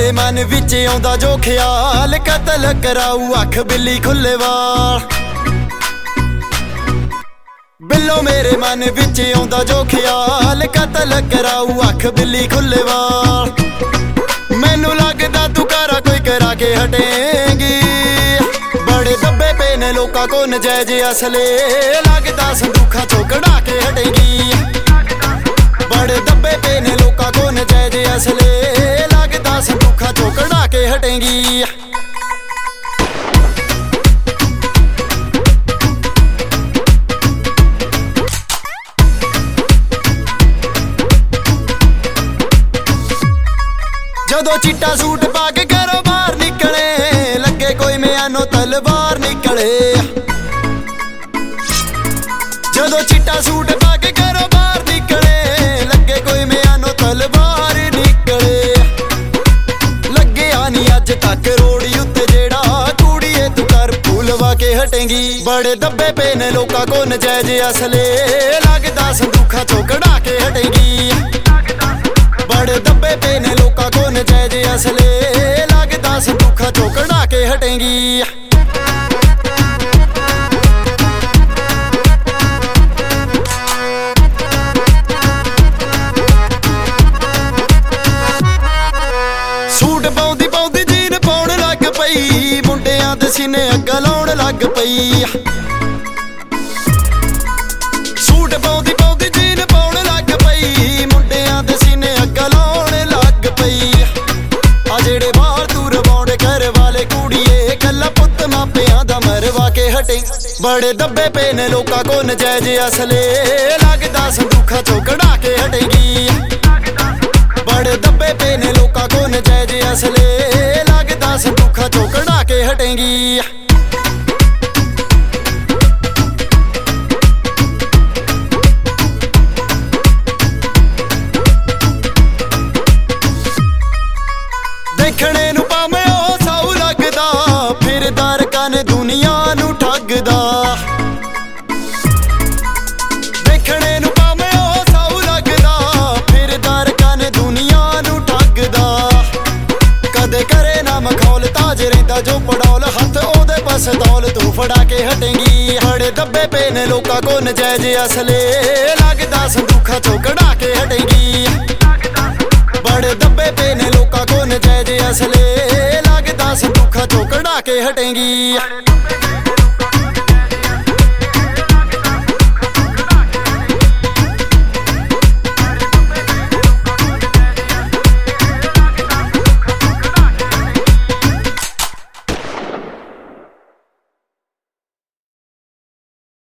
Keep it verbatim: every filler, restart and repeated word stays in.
मेरे मन विच आउंदा जो ख्याल, कतल कराऊ अख बिल्ली खुले वाल। बिल्लो मेरे मन विच आउंदा जो ख्याल, कतल कराऊ अख बिल्ली खुले वाल। मैनू लगदा तू करा कोई करा के हटेंगी, बड़े दब्बे पे ने लोकां को नजैज असले, लगदा संदूखां चों कढ़ा के हटेंगी। बड़े दब्बे पे ने लोकां को नजैज असले, लगदा संदूखां चों कढ़ा के हटेंगी। जदों चिट्टा सूट पा के घरों बाहर निकले, लगे कोई म्यानो तलवार निकले। जदों चिट्टा सूट पा के घरों बाहर निकले, लगे कोई म्यानो तलवार निकले। लगे आनी अज तक रोड़ी उत्ते जेड़ा, कुड़िए तू कर फूलवा के हटेंगी। बड़े दब्बे पे ने लोकां को नजैज असले, लगदा संदूखां चों कढ़ा के हटेंगी। बड़े दब्बे पे ने लोकां को नजैज असले, लगदा संदूखां चों कढ़ा के हटेंगी। सूट पाउंदी पाउंदी जीन पाउण लग पई, मुंडियां दे सीने अग्ग लाउण लग पई। सूट पाउंदी पाउंदी जीन पाउण लग पई, मुंडियां दे सीने अग्ग लाउण लग पई। आ जेड़े बाहर तू रवाउंड घर वाले कुड़िए, कल्ला पुत्त मापियां दा मरवा के हटे। बड़े दब्बे पे ने लोकां को नजैज असले, लगदा संदूखां चों कढ़ा के हटेंगी। बड़े दब्बे पे ने लोकां को नजैज असले, लगदा संदूखां चों कढ़ा के हटेंगी। देखने नू भावें ओ साऊ लगदा, फिरदा रकान दुनिया नू ठगदा। देखने नू भावें ओ साऊ लगदा, फिरदा रकान दुनिया नू ठगदा। कदे करे ना मखौल ताज रहिंदा जो पड़ौल, हथ ओदे पसतौल तू फड़ा के हटेंगी। बड़े दब्बे पे ने लोकां को नजैज असले, लगदा संदूखां चों कढ़ा के हटेंगी। बड़े दब्बे पे ने लोकां को नजैज असले, लगदा संदूखां चों कढ़ा के हटेंगी।